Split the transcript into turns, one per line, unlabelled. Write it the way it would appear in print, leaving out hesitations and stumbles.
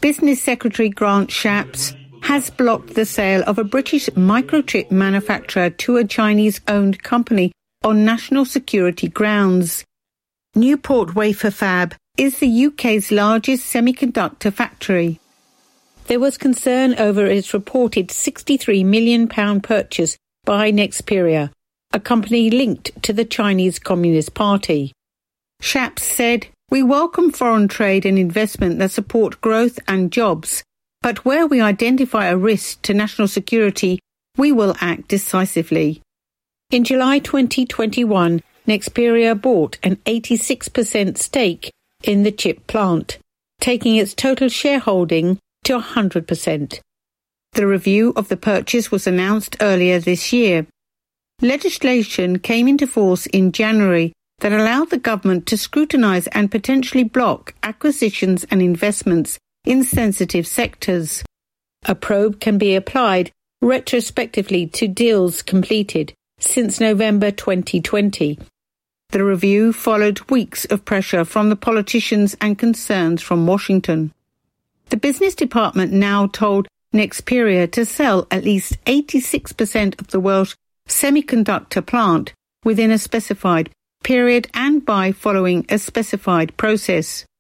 Business Secretary Grant Shapps has blocked the sale of a British microchip manufacturer to a Chinese-owned company on national security grounds. Newport Wafer Fab is the UK's largest semiconductor factory. There was concern over its reported £63 million purchase by Nexperia, a company linked to the Chinese Communist Party. Shapps said, "We welcome foreign trade and investment that support growth and jobs, but where we identify a risk to national security, we will act decisively." In July 2021, Nexperia bought an 86% stake in the chip plant, taking its total shareholding to 100%. The review of the purchase was announced earlier this year. Legislation came into force in January that allowed the government to scrutinise and potentially block acquisitions and investments in sensitive sectors. A probe can be applied retrospectively to deals completed since November 2020. The review followed weeks of pressure from the politicians and concerns from Washington. The business department now told Nexperia to sell at least 86% of the Welsh semiconductor plant within a specified period and by following a specified process.